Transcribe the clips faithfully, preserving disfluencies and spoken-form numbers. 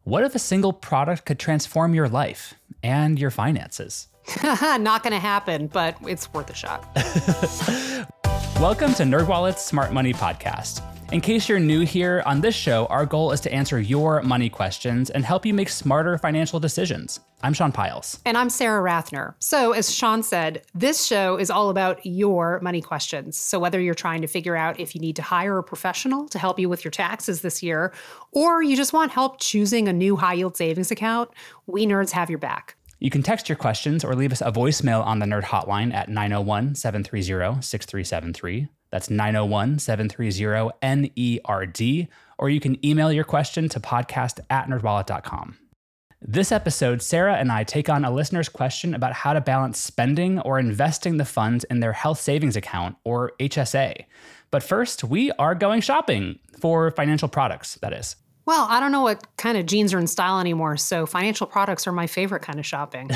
What if a single product could transform your life and your finances? Not going to happen, but it's worth a shot. Welcome to NerdWallet's Smart Money Podcast. In case you're new here, on this show, our goal is to answer your money questions and help you make smarter financial decisions. I'm Sean Pyles. And I'm Sarah Rathner. So as Sean said, this show is all about your money questions. So whether you're trying to figure out if you need to hire a professional to help you with your taxes this year, or you just want help choosing a new high-yield savings account, we nerds have your back. You can text your questions or leave us a voicemail on the Nerd Hotline at nine oh one, seven three zero, six three seven three. That's nine oh one, seven three zero, N E R D. Or you can email your question to podcast at nerdwallet dot com. This episode, Sarah and I take on a listener's question about how to balance spending or investing the funds in their health savings account, or H S A. But first, we are going shopping for financial products, that is. Well, I don't know what kind of jeans are in style anymore, so financial products are my favorite kind of shopping.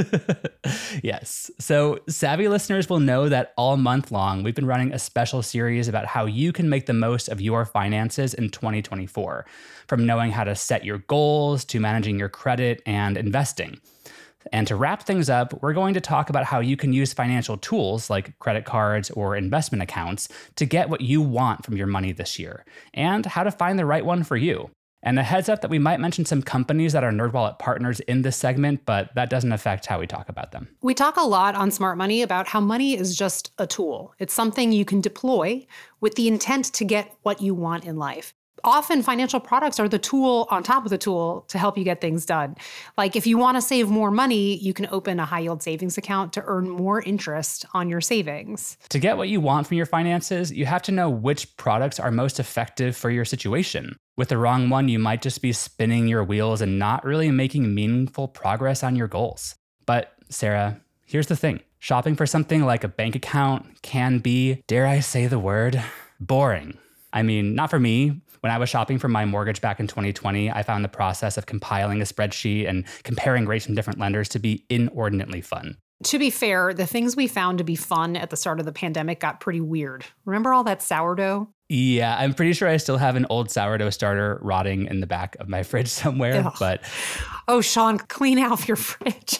Yes. So savvy listeners will know that all month long, we've been running a special series about how you can make the most of your finances in twenty twenty-four, from knowing how to set your goals to managing your credit and investing. And to wrap things up, we're going to talk about how you can use financial tools like credit cards or investment accounts to get what you want from your money this year, and how to find the right one for you. And a heads up that we might mention some companies that are NerdWallet partners in this segment, but that doesn't affect how we talk about them. We talk a lot on Smart Money about how money is just a tool. It's something you can deploy with the intent to get what you want in life. Often financial products are the tool on top of the tool to help you get things done. Like if you want to save more money, you can open a high-yield savings account to earn more interest on your savings. To get what you want from your finances, you have to know which products are most effective for your situation. With the wrong one, you might just be spinning your wheels and not really making meaningful progress on your goals. But Sarah, here's the thing. Shopping for something like a bank account can be, dare I say the word, boring. I mean, not for me. When I was shopping for my mortgage back in twenty twenty, I found the process of compiling a spreadsheet and comparing rates from different lenders to be inordinately fun. To be fair, the things we found to be fun at the start of the pandemic got pretty weird. Remember all that sourdough? Yeah, I'm pretty sure I still have an old sourdough starter rotting in the back of my fridge somewhere, Ugh. but... Oh, Sean, clean out your fridge.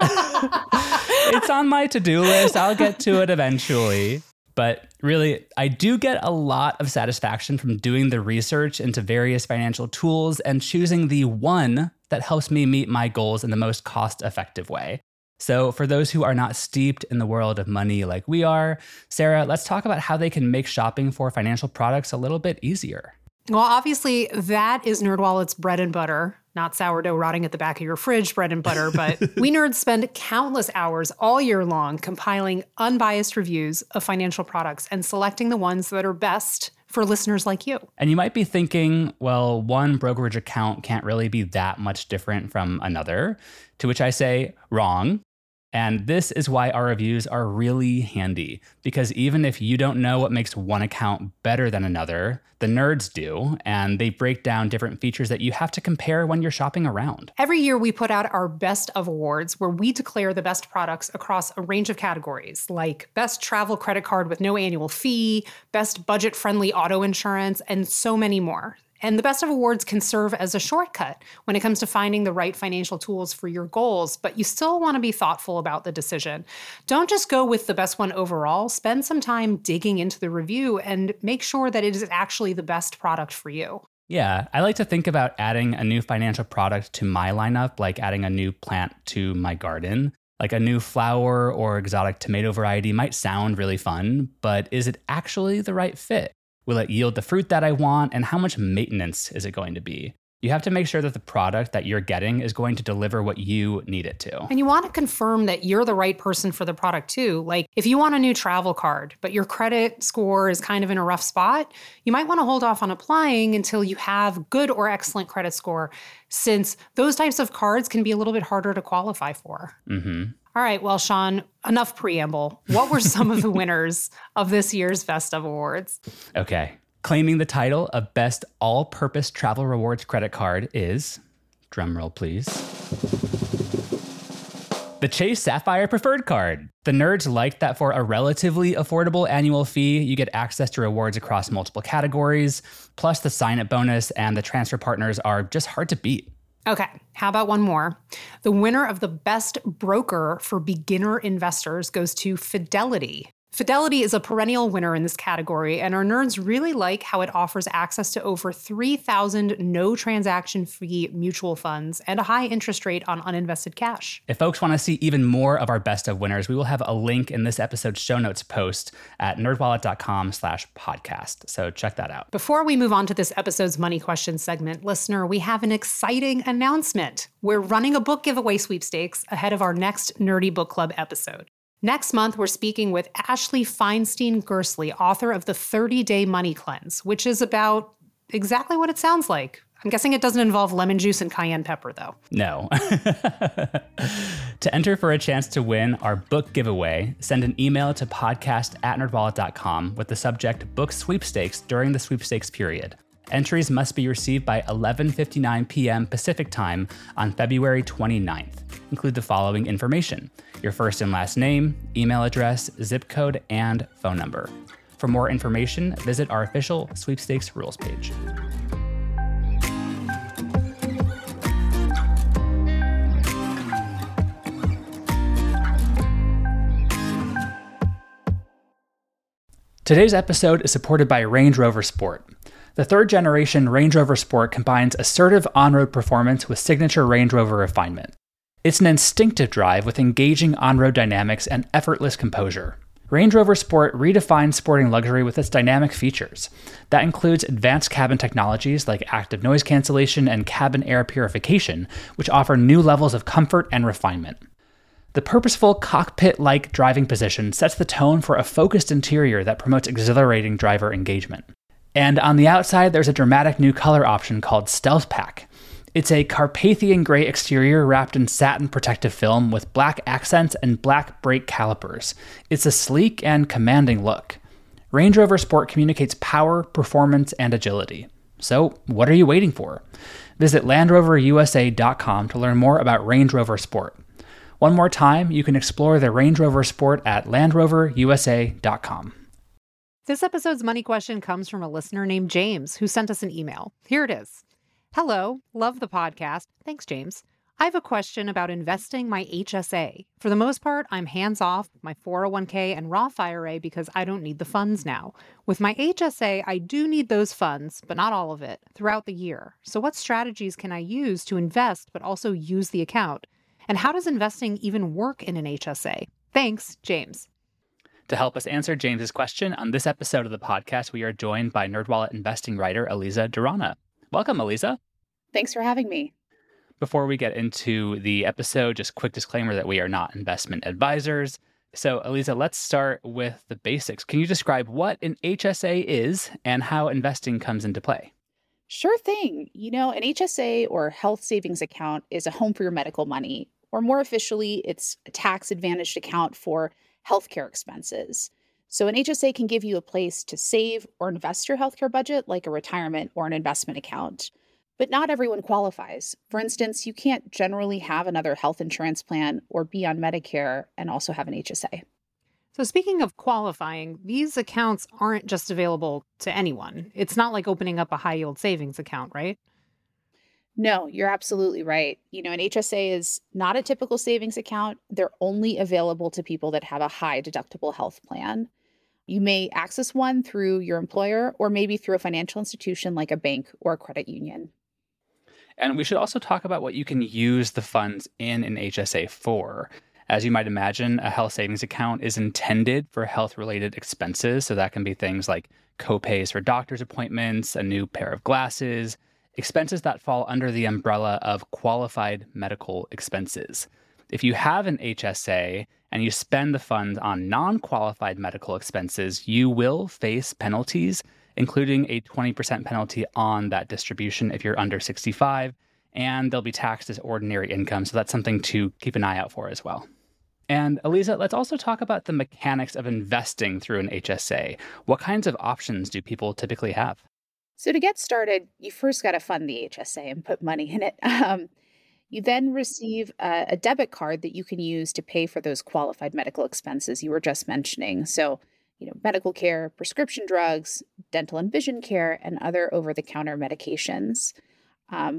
It's on my to-do list. I'll get to it eventually. But really, I do get a lot of satisfaction from doing the research into various financial tools and choosing the one that helps me meet my goals in the most cost-effective way. So for those who are not steeped in the world of money like we are, Sarah, let's talk about how they can make shopping for financial products a little bit easier. Well, obviously, that is NerdWallet's bread and butter. Not sourdough rotting at the back of your fridge bread and butter, but we nerds spend countless hours all year long compiling unbiased reviews of financial products and selecting the ones that are best for listeners like you. And you might be thinking, well, one brokerage account can't really be that much different from another, to which I say, wrong. And this is why our reviews are really handy, because even if you don't know what makes one account better than another, the nerds do, and they break down different features that you have to compare when you're shopping around. Every year we put out our Best of Awards, where we declare the best products across a range of categories, like best travel credit card with no annual fee, best budget-friendly auto insurance, and so many more. And the Best of Awards can serve as a shortcut when it comes to finding the right financial tools for your goals, but you still want to be thoughtful about the decision. Don't just go with the best one overall. Spend some time digging into the review and make sure that it is actually the best product for you. Yeah, I like to think about adding a new financial product to my lineup, like adding a new plant to my garden. Like a new flower or exotic tomato variety might sound really fun, but is it actually the right fit? Will it yield the fruit that I want? And how much maintenance is it going to be? You have to make sure that the product that you're getting is going to deliver what you need it to. And you want to confirm that you're the right person for the product too. Like if you want a new travel card, but your credit score is kind of in a rough spot, you might want to hold off on applying until you have good or excellent credit score, since those types of cards can be a little bit harder to qualify for. Mm-hmm. All right, well, Sean, enough preamble. What were some of the winners of this year's Best of Awards? Okay. Claiming the title of Best All-Purpose Travel Rewards Credit Card is, drumroll please, the Chase Sapphire Preferred Card. The nerds liked that for a relatively affordable annual fee, you get access to rewards across multiple categories, plus the sign-up bonus and the transfer partners are just hard to beat. Okay, how about one more? The winner of the best broker for beginner investors goes to Fidelity. Fidelity is a perennial winner in this category, and our nerds really like how it offers access to over three thousand no transaction fee mutual funds and a high interest rate on uninvested cash. If folks want to see even more of our best of winners, we will have a link in this episode's show notes post at nerdwallet.com slash podcast. So check that out. Before we move on to this episode's Money Question segment, listener, we have an exciting announcement. We're running a book giveaway sweepstakes ahead of our next Nerdy Book Club episode. Next month, we're speaking with Ashley Feinstein-Gerstley, author of The thirty-Day Money Cleanse, which is about exactly what it sounds like. I'm guessing it doesn't involve lemon juice and cayenne pepper, though. No. To enter for a chance to win our book giveaway, send an email to podcast at nerdwallet dot com with the subject Book Sweepstakes during the sweepstakes period. Entries must be received by eleven fifty-nine p.m. Pacific Time on February twenty-ninth. Include the following information: your first and last name, email address, zip code, and phone number. For more information, visit our official sweepstakes rules page. Today's episode is supported by Range Rover Sport. The third generation Range Rover Sport combines assertive on-road performance with signature Range Rover refinement. It's an instinctive drive with engaging on-road dynamics and effortless composure. Range Rover Sport redefines sporting luxury with its dynamic features. That includes advanced cabin technologies like active noise cancellation and cabin air purification, which offer new levels of comfort and refinement. The purposeful cockpit-like driving position sets the tone for a focused interior that promotes exhilarating driver engagement. And on the outside, there's a dramatic new color option called Stealth Pack. It's a Carpathian gray exterior wrapped in satin protective film with black accents and black brake calipers. It's a sleek and commanding look. Range Rover Sport communicates power, performance, and agility. So, what are you waiting for? Visit land rover u s a dot com to learn more about Range Rover Sport. One more time, you can explore the Range Rover Sport at land rover u s a dot com. This episode's money question comes from a listener named James, who sent us an email. Here it is. Hello, love the podcast. Thanks, James. I have a question about investing my H S A. For the most part, I'm hands-off with my four oh one k and Roth I R A because I don't need the funds now. With my H S A, I do need those funds, but not all of it, throughout the year. So what strategies can I use to invest but also use the account? And how does investing even work in an H S A? Thanks, James. To help us answer James's question, on this episode of the podcast, we are joined by NerdWallet investing writer Aliza Durana. Welcome, Aliza. Thanks for having me. Before we get into the episode, just quick disclaimer that we are not investment advisors. So, Aliza, let's start with the basics. Can you describe what an H S A is and how investing comes into play? Sure thing. You know, an H S A or health savings account is a home for your medical money, or more officially, it's a tax-advantaged account for healthcare expenses. So an H S A can give you a place to save or invest your healthcare budget like a retirement or an investment account. But not everyone qualifies. For instance, you can't generally have another health insurance plan or be on Medicare and also have an H S A. So speaking of qualifying, these accounts aren't just available to anyone. It's not like opening up a high-yield savings account, right? No, you're absolutely right. You know, an H S A is not a typical savings account. They're only available to people that have a high deductible health plan. You may access one through your employer or maybe through a financial institution like a bank or a credit union. And we should also talk about what you can use the funds in an H S A for. As you might imagine, a health savings account is intended for health-related expenses. So that can be things like co-pays for doctor's appointments, a new pair of glasses, expenses that fall under the umbrella of qualified medical expenses. If you have an H S A and you spend the funds on non-qualified medical expenses, you will face penalties, including a twenty percent penalty on that distribution if you're under sixty-five, and they'll be taxed as ordinary income. So that's something to keep an eye out for as well. And Aliza, let's also talk about the mechanics of investing through an H S A. What kinds of options do people typically have? So to get started, you first got to fund the H S A and put money in it. Um, you then receive a, a debit card that you can use to pay for those qualified medical expenses you were just mentioning. So, you know, medical care, prescription drugs, dental and vision care, and other over-the-counter medications. Um,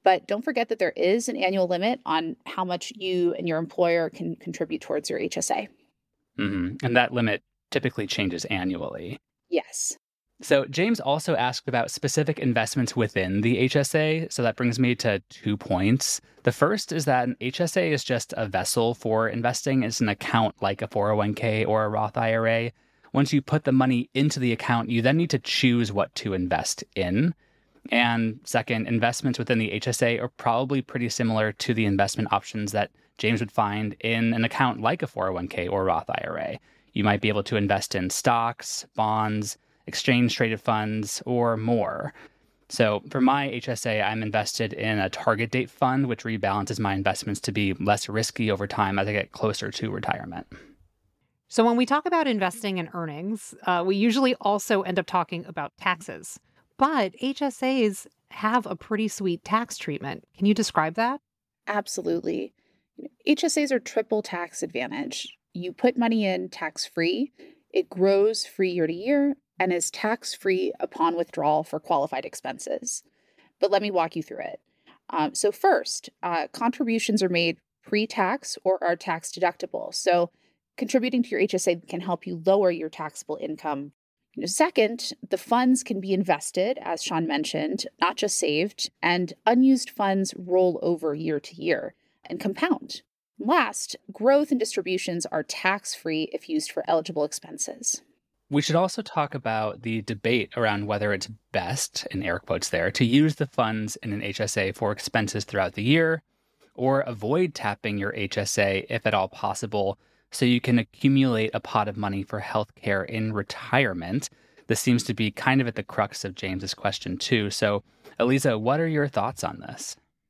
But don't forget that there is an annual limit on how much you and your employer can contribute towards your H S A. Mm-hmm. And that limit typically changes annually. Yes. So James also asked about specific investments within the H S A. So that brings me to two points. The first is that an H S A is just a vessel for investing. It's an account like a four oh one k or a Roth I R A. Once you put the money into the account, you then need to choose what to invest in. And second, investments within the H S A are probably pretty similar to the investment options that James would find in an account like a four oh one k or Roth I R A. You might be able to invest in stocks, bonds, exchange-traded funds, or more. So for my H S A, I'm invested in a target date fund, which rebalances my investments to be less risky over time as I get closer to retirement. So when we talk about investing and earnings, uh, we usually also end up talking about taxes. But H S As have a pretty sweet tax treatment. Can you describe that? Absolutely. H S As are triple tax advantage. You put money in tax-free, it grows free year to year, and is tax-free upon withdrawal for qualified expenses. But let me walk you through it. Um, so first, uh, contributions are made pre-tax or are tax deductible. So contributing to your H S A can help you lower your taxable income. You know, second, the funds can be invested, as Sean mentioned, not just saved, and unused funds roll over year to year and compound. Last, growth and distributions are tax-free if used for eligible expenses. We should also talk about the debate around whether it's best, in air quotes there, to use the funds in an H S A for expenses throughout the year, or avoid tapping your H S A if at all possible, so you can accumulate a pot of money for healthcare in retirement. This seems to be kind of at the crux of James's question too. So, Eliza, what are your thoughts on this?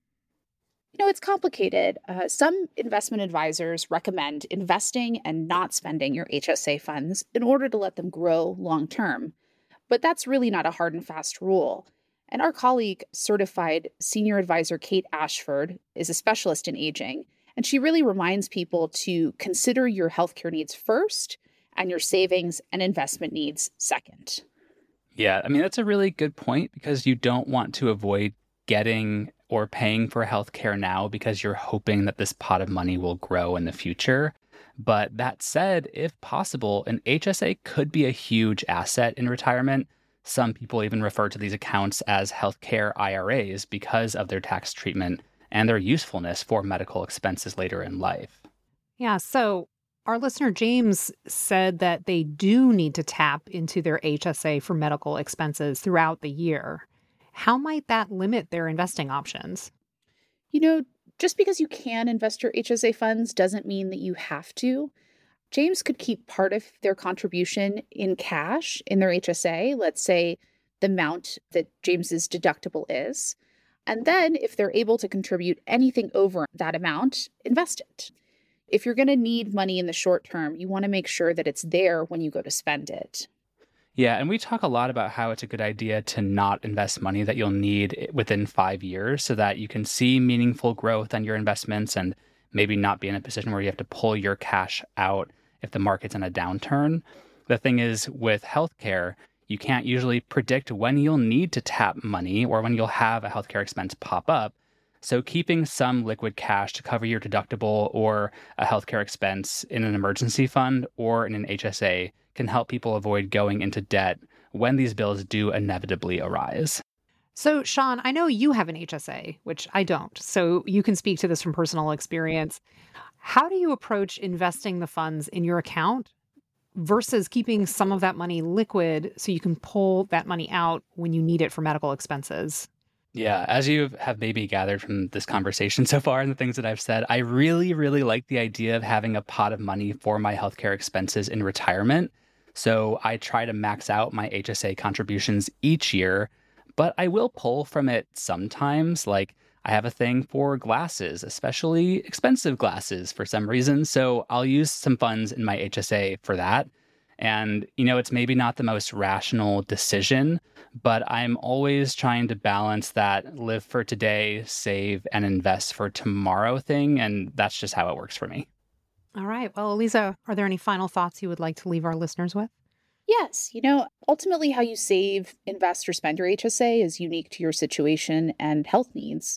You know, it's complicated. Uh, some investment advisors recommend investing and not spending your H S A funds in order to let them grow long term. But that's really not a hard and fast rule. And our colleague, certified senior advisor Kate Ashford, is a specialist in aging. And she really reminds people to consider your healthcare needs first and your savings and investment needs second. Yeah, I mean, that's a really good point because you don't want to avoid getting or paying for healthcare now because you're hoping that this pot of money will grow in the future. But that said, if possible, an H S A could be a huge asset in retirement. Some people even refer to these accounts as healthcare I R As because of their tax treatment and their usefulness for medical expenses later in life. Yeah, so our listener James said that they do need to tap into their H S A for medical expenses throughout the year. How might that limit their investing options? You know, just because you can invest your H S A funds doesn't mean that you have to. James could keep part of their contribution in cash in their H S A, let's say the amount that James's deductible is. And then if they're able to contribute anything over that amount, invest it. If you're going to need money in the short term, you want to make sure that it's there when you go to spend it. Yeah, and we talk a lot about how it's a good idea to not invest money that you'll need within five years so that you can see meaningful growth on your investments and maybe not be in a position where you have to pull your cash out if the market's in a downturn. The thing is, with healthcare, you can't usually predict when you'll need to tap money or when you'll have a healthcare expense pop up. So keeping some liquid cash to cover your deductible or a healthcare expense in an emergency fund or in an H S A can help people avoid going into debt when these bills do inevitably arise. So, Sean, I know you have an H S A, which I don't. So you can speak to this from personal experience. How do you approach investing the funds in your account versus keeping some of that money liquid so you can pull that money out when you need it for medical expenses? Yeah, as you have maybe gathered from this conversation so far and the things that I've said, I really, really like the idea of having a pot of money for my healthcare expenses in retirement. So I try to max out my H S A contributions each year, but I will pull from it sometimes. Like I have a thing for glasses, especially expensive glasses for some reason. So I'll use some funds in my H S A for that. And, you know, it's maybe not the most rational decision, but I'm always trying to balance that live for today, save, and invest for tomorrow thing. And that's just how it works for me. All right. Well, Eliza, are there any final thoughts you would like to leave our listeners with? Yes, you know, ultimately how you save, invest, or spend your H S A is unique to your situation and health needs.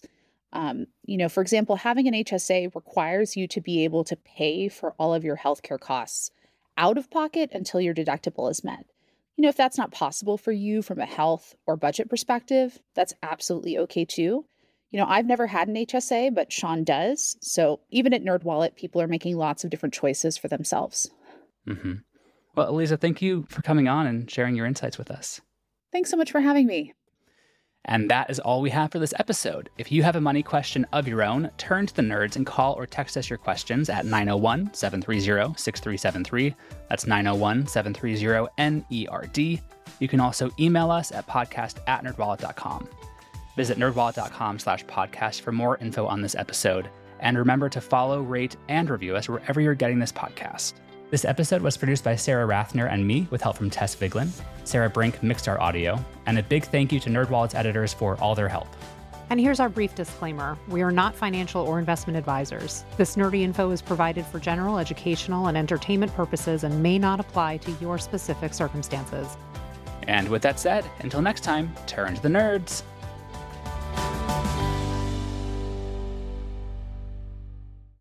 Um, you know, for example, having an H S A requires you to be able to pay for all of your healthcare costs out of pocket until your deductible is met. You know, if that's not possible for you from a health or budget perspective, that's absolutely okay too. You know, I've never had an H S A, but Sean does. So even at NerdWallet, people are making lots of different choices for themselves. Mm-hmm. Well, Aliza, thank you for coming on and sharing your insights with us. Thanks so much for having me. And that is all we have for this episode. If you have a money question of your own, turn to the nerds and call or text us your questions at nine oh one, seven three zero, six three seven three. That's nine oh one, seven three zero, N E R D. You can also email us at podcast at nerdwallet dot com. Visit nerdwallet.com slash podcast for more info on this episode. And remember to follow, rate, and review us wherever you're getting this podcast. This episode was produced by Sarah Rathner and me with help from Tess Viglin. Sarah Brink mixed our audio. And a big thank you to NerdWallet's editors for all their help. And here's our brief disclaimer. We are not financial or investment advisors. This nerdy info is provided for general, educational, and entertainment purposes and may not apply to your specific circumstances. And with that said, until next time, turn to the nerds.